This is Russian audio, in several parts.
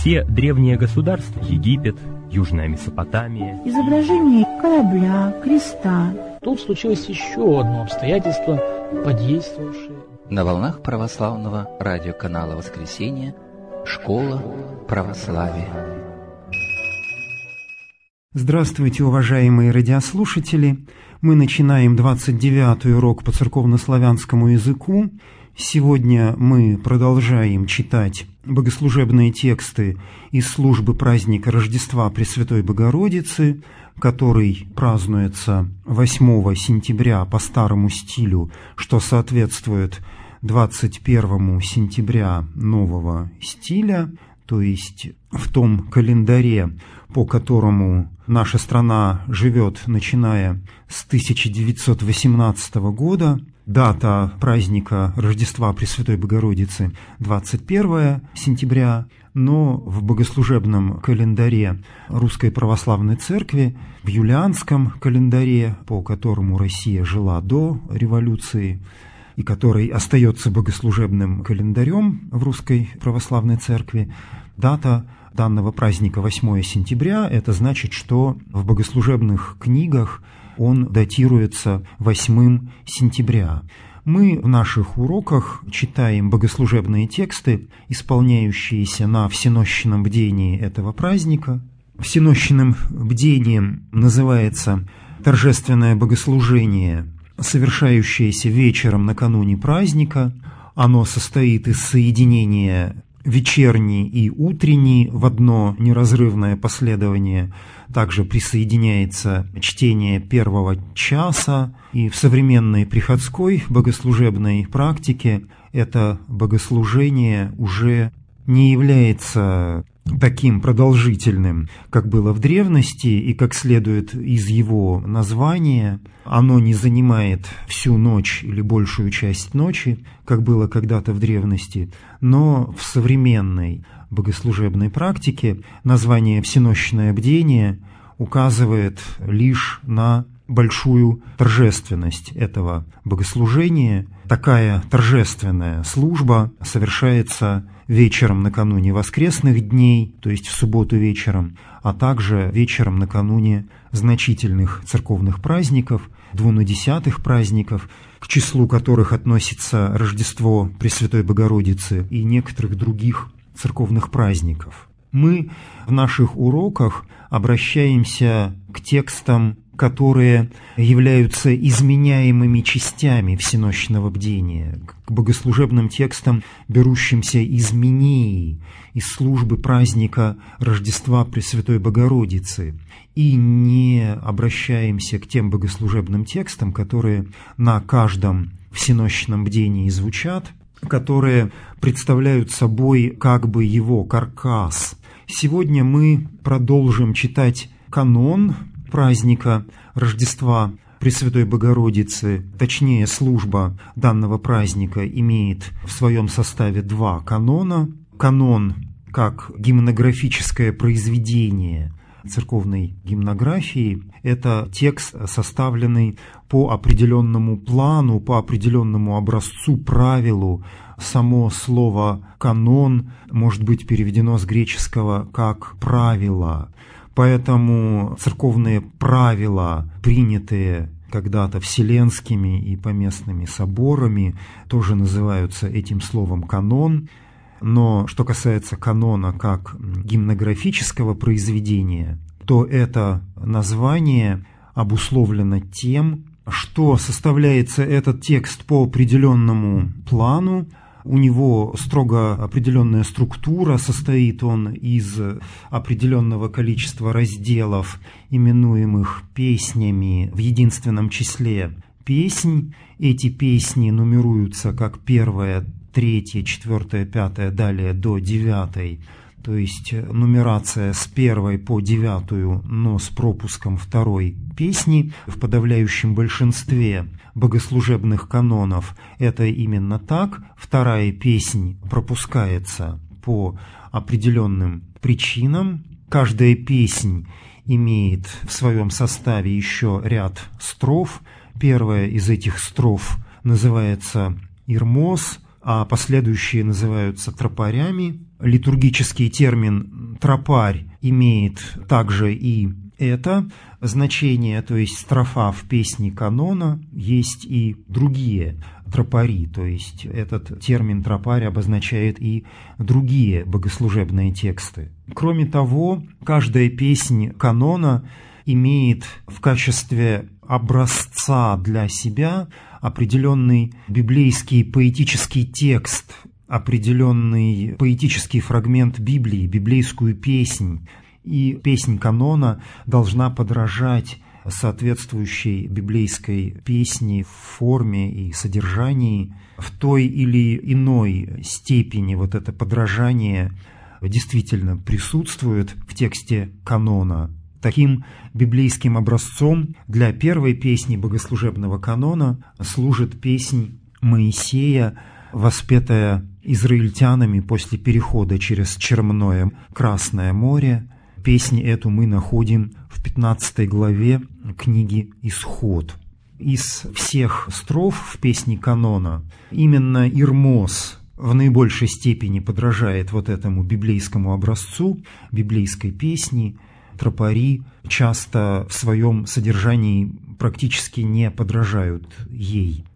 Все древние государства — Египет, Южная Месопотамия. Изображение корабля, креста. Тут случилось еще одно обстоятельство, подействовавшее. На волнах православного радиоканала «Воскресенье» «Школа православия». Здравствуйте, уважаемые радиослушатели! Мы начинаем 29-й урок по церковнославянскому языку. Сегодня мы продолжаем читать богослужебные тексты из службы праздника Рождества Пресвятой Богородицы, который празднуется 8 сентября по старому стилю, что соответствует 21 сентября нового стиля, то есть в том календаре, по которому наша страна живет, начиная с 1918 года. Дата праздника Рождества Пресвятой Богородицы 21 сентября, но в богослужебном календаре Русской Православной Церкви, в юлианском календаре, по которому Россия жила до революции, и который остается богослужебным календарем в Русской Православной Церкви, дата данного праздника 8 сентября, это значит, что в богослужебных книгах он датируется 8 сентября. Мы в наших уроках читаем богослужебные тексты, исполняющиеся на всенощном бдении этого праздника. Всенощным бдением называется торжественное богослужение, совершающееся вечером накануне праздника. Оно состоит из соединения вечерний и утренний в одно неразрывное последование. Также присоединяется чтение первого часа, и в современной приходской богослужебной практике это богослужение уже не является таким продолжительным, как было в древности, и как следует из его названия, оно не занимает всю ночь или большую часть ночи, как было когда-то в древности, но в современной богослужебной практике название «всенощное бдение» указывает лишь на большую торжественность этого богослужения. Такая торжественная служба совершается вечером накануне воскресных дней, то есть в субботу вечером, а также вечером накануне значительных церковных праздников, двунадесятых праздников, к числу которых относится Рождество Пресвятой Богородицы и некоторых других церковных праздников. Мы в наших уроках обращаемся к текстам, которые являются изменяемыми частями всенощного бдения, к богослужебным текстам, берущимся из Минеи, из службы праздника Рождества Пресвятой Богородицы, и не обращаемся к тем богослужебным текстам, которые на каждом всенощном бдении звучат, которые представляют собой как бы его каркас. Сегодня мы продолжим читать канон праздника Рождества Пресвятой Богородицы, точнее, служба данного праздника имеет в своем составе два канона. Канон как гимнографическое произведение церковной гимнографии – это текст, составленный по определенному плану, по определенному образцу, правилу. Само слово «канон» может быть переведено с греческого как «правило». Поэтому церковные правила, принятые когда-то вселенскими и поместными соборами, тоже называются этим словом «канон». Но что касается канона как гимнографического произведения, то это название обусловлено тем, что составляется этот текст по определенному плану. У него строго определенная структура, состоит он из определенного количества разделов, именуемых песнями в единственном числе песнь. Эти песни нумеруются как 1, 3, 4, 5, далее до 9, то есть нумерация с 1 по 9, но с пропуском 2 песни. В подавляющем большинстве богослужебных канонов это именно так. 2 песнь пропускается по определенным причинам. Каждая песнь имеет в своем составе еще ряд строф. Первая из этих строф называется «Ирмос», а последующие называются тропарями. литургический термин «тропарь» имеет также и это значение, то есть строфа в песне канона, есть и другие тропари, то есть этот термин «тропарь» обозначает и другие богослужебные тексты. Кроме того, каждая песнь канона имеет в качестве образца для себя определенный библейский поэтический текст, определенный поэтический фрагмент Библии, библейскую песнь. И песнь канона должна подражать соответствующей библейской песни в форме и содержании. В той или иной степени вот это подражание действительно присутствует в тексте канона. Таким библейским образцом для первой песни богослужебного канона служит песнь Моисея, воспетая израильтянами после перехода через Черное Красное море. Песнь эту мы находим в 15 главе книги «Исход». Из всех строф в песне канона именно Ирмос в наибольшей степени подражает вот этому библейскому образцу, библейской песни. Тропари часто в своем содержании практически не подражают ей.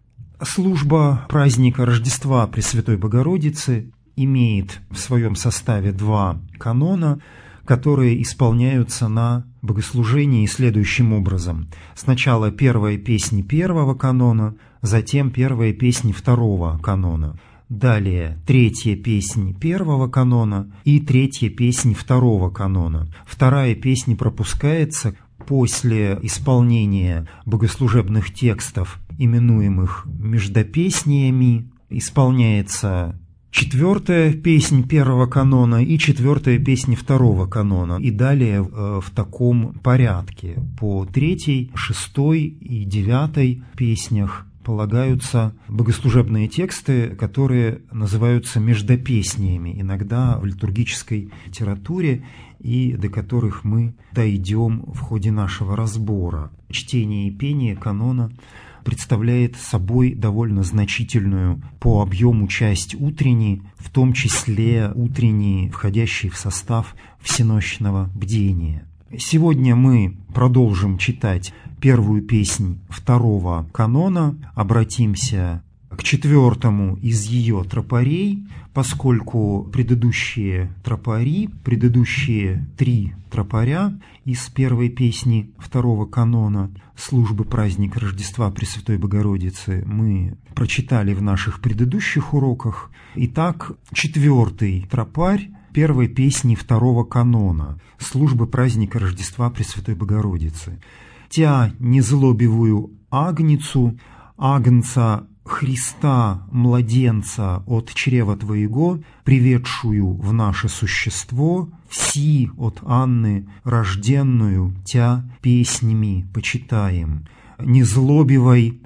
Служба праздника Рождества Пресвятой Богородицы имеет в своем составе два канона, которые исполняются на богослужении следующим образом. Сначала первая песня первого канона, затем первая песня второго канона. Далее третья песня первого канона и третья песня второго канона. Вторая песня пропускается после исполнения богослужебных текстов, именуемых междопесниями, исполняется четвертая песнь первого канона и четвертая песня второго канона. И далее в таком порядке. По третьей, шестой и девятой песнях полагаются богослужебные тексты, которые называются междопесниями, иногда в литургической литературе, и до которых мы дойдем в ходе нашего разбора. Чтение и пение канона представляет собой довольно значительную по объему часть утренней, в том числе утренней, входящей в состав всенощного бдения. Сегодня мы продолжим читать первую песнь второго канона, обратимся к четвертому из ее тропарей, поскольку предыдущие тропари, предыдущие три тропаря из первой песни второго канона службы праздника Рождества Пресвятой Богородицы мы прочитали в наших предыдущих уроках. Итак, четвертый тропарь первой песни второго канона службы праздника Рождества Пресвятой Богородицы. «Тя незлобивую агницу, агнца Христа, младенца от чрева Твоего, приведшую в наше существо, вси от Анны, рожденную Тя песнями почитаем». «Незлобивой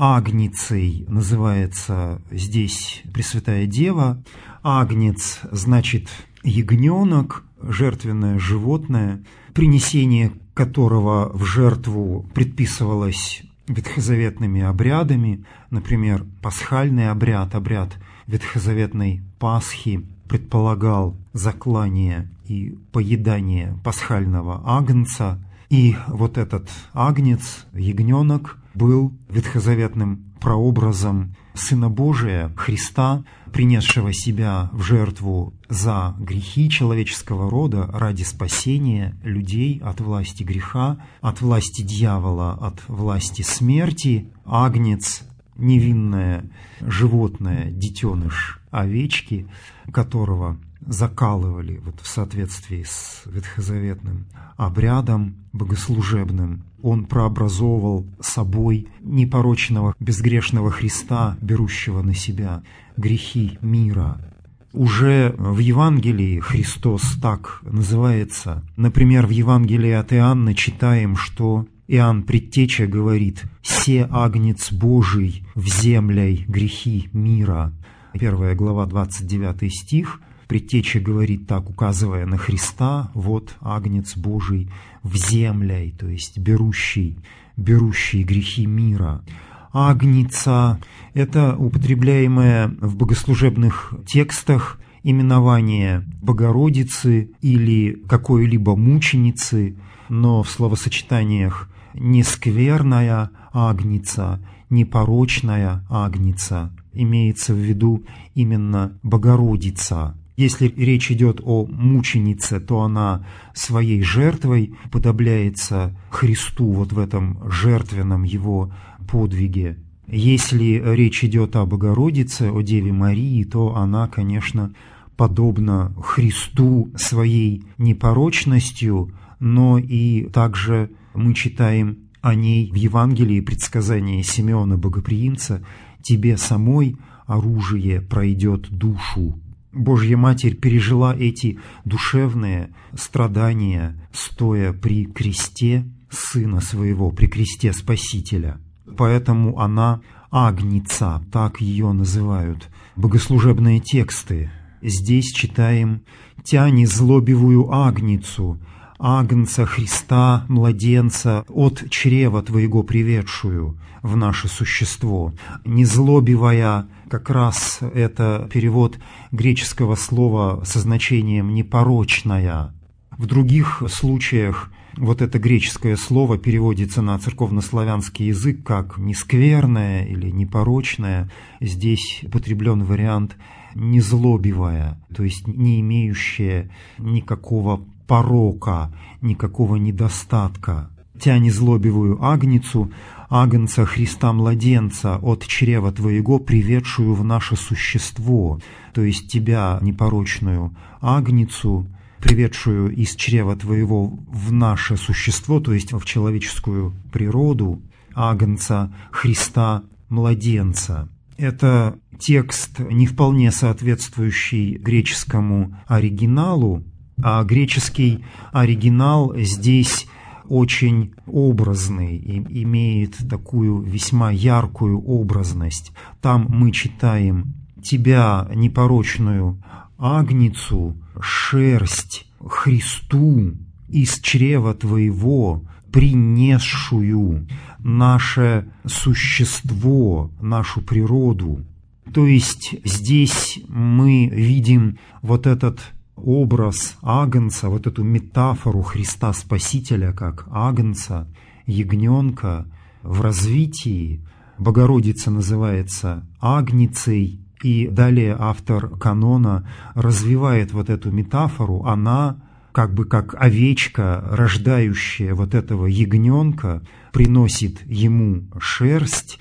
агницей» называется здесь Пресвятая Дева. Агнец значит ягненок, жертвенное животное, принесение которого в жертву предписывалось ветхозаветными обрядами, например, пасхальный обряд, обряд ветхозаветной Пасхи предполагал заклание и поедание пасхального агнца, и вот этот агнец, ягненок, был ветхозаветным прообразом Сына Божия, Христа, принесшего себя в жертву за грехи человеческого рода ради спасения людей от власти греха, от власти дьявола, от власти смерти. Агнец, невинное животное, детеныш овечки, которого закалывали в соответствии с ветхозаветным обрядом богослужебным. Он прообразовывал собой непорочного, безгрешного Христа, берущего на себя грехи мира. Уже в Евангелии Христос так называется. Например, в Евангелии от Иоанна читаем, что Иоанн Предтеча говорит: «Се агнец Божий, вземляй грехи мира». 1 глава, 29 стих. Предтеча говорит так, указывая на Христа: «Вот агнец Божий, вземляй», то есть берущий грехи мира. Агница – это употребляемое в богослужебных текстах именование Богородицы или какой-либо мученицы, но в словосочетаниях «нескверная агница», «непорочная агница» имеется в виду именно Богородица. Если речь идет о мученице, то она своей жертвой уподобляется Христу вот в этом жертвенном его подвиге. Если речь идет о Богородице, о Деве Марии, то она, конечно, подобна Христу своей непорочностью, но и также мы читаем о ней в Евангелии предсказание Симеона Богоприимца: «Тебе самой оружие пройдет душу». Божья Матерь пережила эти душевные страдания, стоя при кресте Сына Своего, при кресте Спасителя. Поэтому она агница, так ее называют богослужебные тексты. Здесь читаем «Тя незлобивую агницу, агнца Христа, младенца, от чрева Твоего приведшую в наше существо». «Незлобивая» как раз это перевод греческого слова со значением «непорочная». В других случаях вот это греческое слово переводится на церковнославянский язык как «нескверное» или «непорочное». Здесь употреблен вариант «незлобивая», то есть не имеющая никакого порока, никакого недостатка. «Тя незлобивую агницу, агнца Христа младенца, от чрева Твоего, приведшую в наше существо», то есть тебя, непорочную агницу, приведшую из чрева Твоего в наше существо, то есть в человеческую природу, агнца Христа младенца. Это текст, не вполне соответствующий греческому оригиналу, а греческий оригинал здесь очень образный и имеет такую весьма яркую образность. Там мы читаем «Тебя, непорочную агницу, шерсть Христу из чрева Твоего, принесшую наше существо, нашу природу». То есть здесь мы видим вот этот образ агнца, вот эту метафору Христа Спасителя как агнца, ягненка в развитии. Богородица называется агницей, и далее автор канона развивает вот эту метафору. Она как бы как овечка, рождающая вот этого ягненка, приносит ему шерсть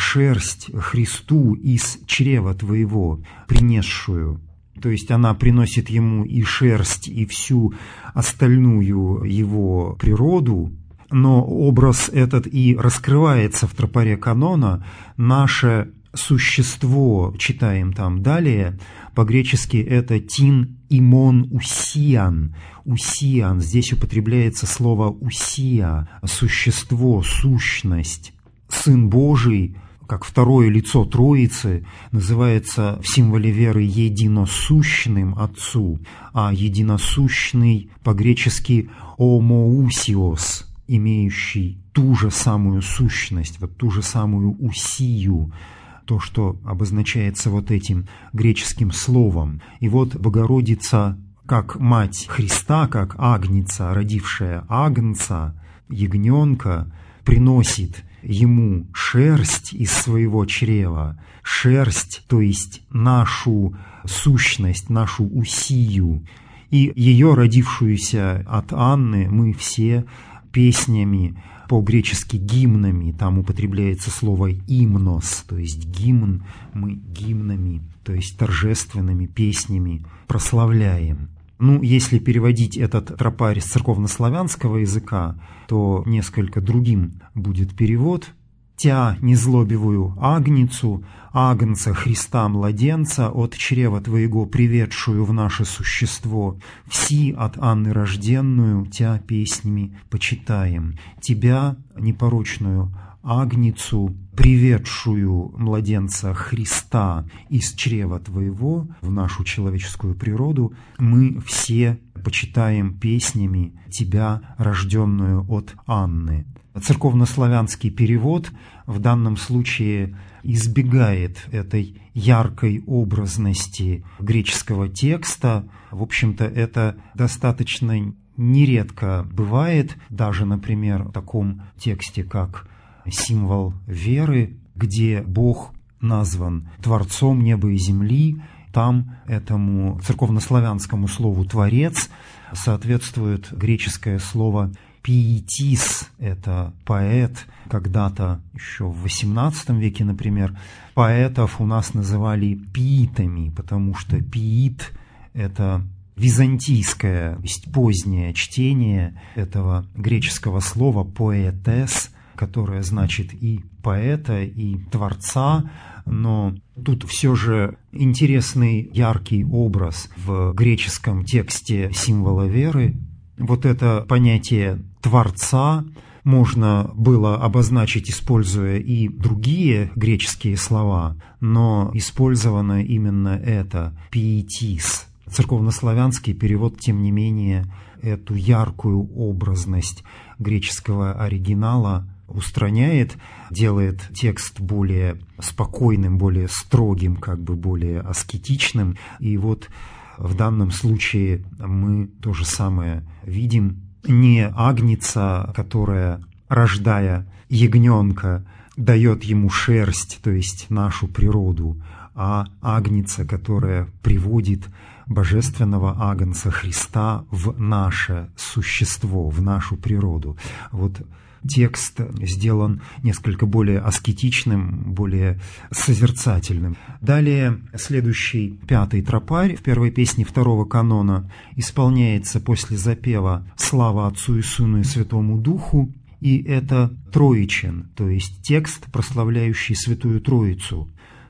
Христу из чрева Твоего, принесшую. То есть она приносит ему и шерсть, и всю остальную его природу, но образ этот и раскрывается в тропаре канона. Наше существо, читаем там далее, по-гречески это «тин имон усиан». Усиан, здесь употребляется слово «усия», существо, сущность. Сын Божий, как второе лицо Троицы, называется в символе веры единосущным Отцу, а единосущный по-гречески «омоусиос», имеющий ту же самую сущность, вот ту же самую усию, то, что обозначается вот этим греческим словом. И вот Богородица, как мать Христа, как агница, родившая агнца, ягненка, приносит ему шерсть из своего чрева, шерсть, то есть нашу сущность, нашу усию, и ее, родившуюся от Анны, мы все песнями, по-гречески гимнами, там употребляется слово «имнос», то есть гимн, мы гимнами, то есть торжественными песнями прославляем. Ну, если переводить этот тропарь с церковнославянского языка, то несколько другим будет перевод. «Тя незлобивую агницу, агнца Христа младенца, от чрева Твоего приведшую в наше существо, вси от Анны рожденную, Тя песнями почитаем. Тебя, непорочную агницу, приведшую младенца Христа из чрева Твоего в нашу человеческую природу, мы все почитаем песнями Тебя, рожденную от Анны». Церковнославянский перевод в данном случае избегает этой яркой образности греческого текста. В общем-то, это достаточно нередко бывает, даже, например, в таком тексте, как «Символ веры», где Бог назван Творцом неба и земли. Там этому церковнославянскому слову «творец» соответствует греческое слово «пиетис», это поэт. Когда-то еще в XVIII веке, например, поэтов у нас называли пиитами, потому что пиит – это византийское, то есть позднее чтение этого греческого слова «поэтес», которое значит и поэта, и творца. Но тут все же интересный яркий образ в греческом тексте «Символа веры». Вот это понятие «творца» можно было обозначить, используя и другие греческие слова, но использовано именно это «пиетис». Церковнославянский перевод, тем не менее, эту яркую образность греческого оригинала устраняет, делает текст более спокойным, более строгим, более аскетичным. И вот в данном случае мы то же самое видим. Не агнца, которая, рождая ягненка, дает ему шерсть, то есть нашу природу, а агнца, которая приводит божественного агнца Христа в наше существо, в нашу природу. Вот текст сделан несколько более аскетичным, более созерцательным. Далее следующий 5-й тропарь в первой песне 2-го канона исполняется после запева «Слава Отцу и Сыну и Святому Духу», и это троичен, то есть текст, прославляющий Святую Троицу.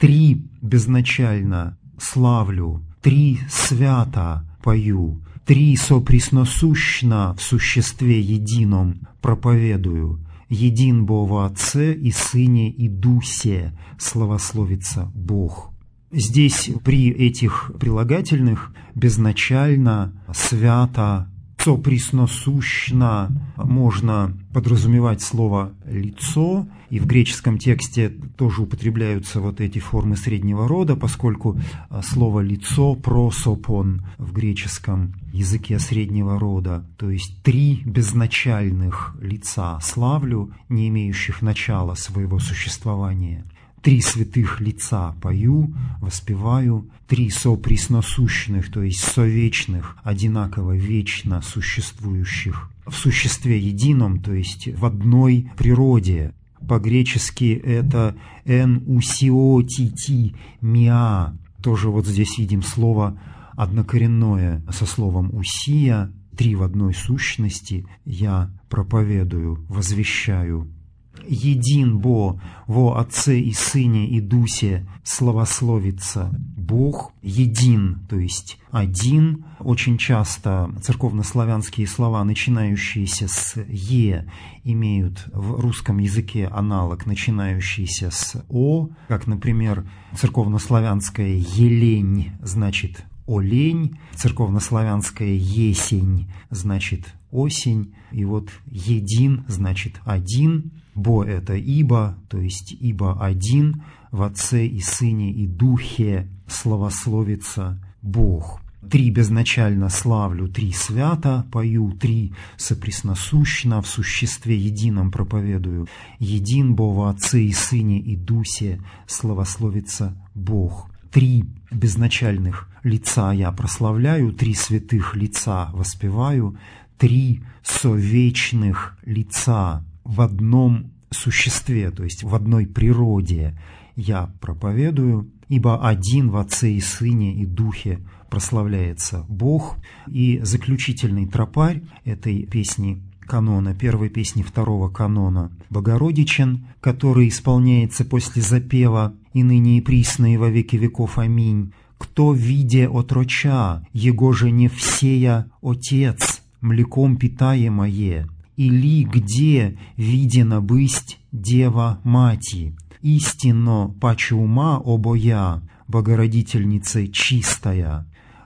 3 безначально славлю, 3 свято пою, 3 сопресносущно в существе едином проповедую, един Бо во Отце и Сыне и Дусе, славословится Бог. Здесь при этих прилагательных безначально, свято, сопресносущно можно подразумевать слово «лицо», и в греческом тексте тоже употребляются вот эти формы среднего рода, поскольку слово «лицо» «просопон» в греческом языке среднего рода, то есть 3 безначальных лица славлю, не имеющих начала своего существования. 3 святых лица пою, воспеваю, 3 сопресносущных, то есть совечных, одинаково вечно существующих в существе едином, то есть в одной природе. По-гречески это «эн усиотити миа». Тоже вот здесь видим слово однокоренное со словом «усия», 3 в одной сущности, я проповедую, возвещаю. Един Бо во Отце и Сыне и Дусе славословится Бог. Един, то есть один. Очень часто церковнославянские слова, начинающиеся с «е», имеют в русском языке аналог, начинающийся с «о», как, например, церковнославянское «елень» значит «олень», церковнославянское «есень» значит «осень», и вот «един» значит «один». Бо – это ибо, то есть ибо один, в Отце и Сыне и Духе славословится Бог. 3 безначально славлю, 3 свято пою, 3 сопресносущно в существе едином проповедую. Един Бо во Отце и Сыне и Дусе славословится Бог. 3 безначальных лица я прославляю, 3 святых лица воспеваю, 3 совечных лица в одном существе, то есть в одной природе я проповедую, ибо один в Отце и Сыне и Духе прославляется Бог. И заключительный тропарь этой песни канона, первой песни 2-го канона, Богородичен, который исполняется после запева «И ныне и присно и во веки веков. Аминь». «Кто виде отроча, его же не всея Отец, млеком питаемое, или где видено бысть Дева Мати, истинно паче ума обоя, Богородительница чистая».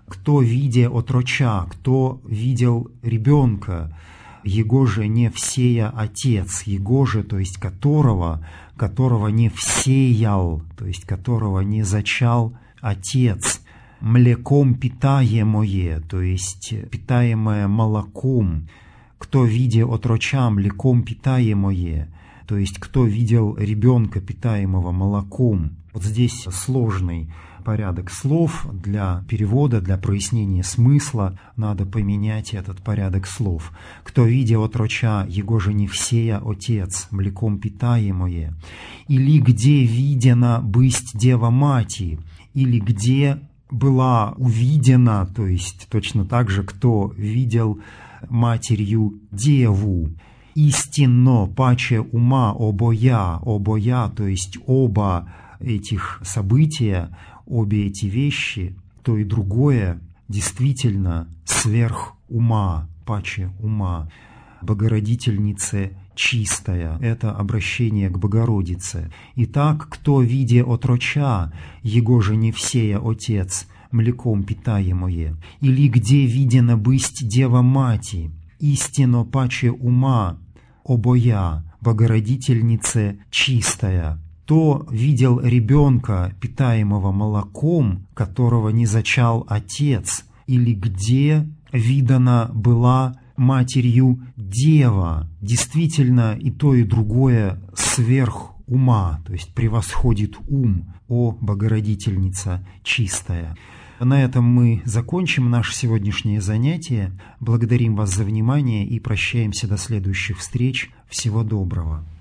кто видя отроча, кто видел ребенка, его же не всея Отец, его же, то есть которого не всеял, то есть которого не зачал Отец, млеком питаемое, то есть питаемое молоком, кто видя отроча млеком питаемое, то есть кто видел ребенка, питаемого молоком. Вот здесь сложный порядок слов для перевода, для прояснения смысла надо поменять этот порядок слов. Кто видя отроча, его же не всея Отец, млеком питаемое, или где видена бысть Дева Мати, или где была увидена, то есть точно так же, кто видел матерью Деву, истинно паче ума обоя, то есть оба этих события, обе эти вещи, то и другое, действительно сверх ума, паче ума. Богородительнице чистая, это обращение к Богородице. Итак, кто видя отроча, его же не всея Отец, млеком питаемое, или где видена бысть Дева Мати, истинно паче ума обоя, Богородительнице чистая, то видел ребенка, питаемого молоком, которого не зачал Отец, или где видана была матерью Дева. Действительно, и то, и другое сверх ума, то есть превосходит ум, о Богородительница чистая. На этом мы закончим наше сегодняшнее занятие. Благодарим вас за внимание и прощаемся до следующих встреч. Всего доброго.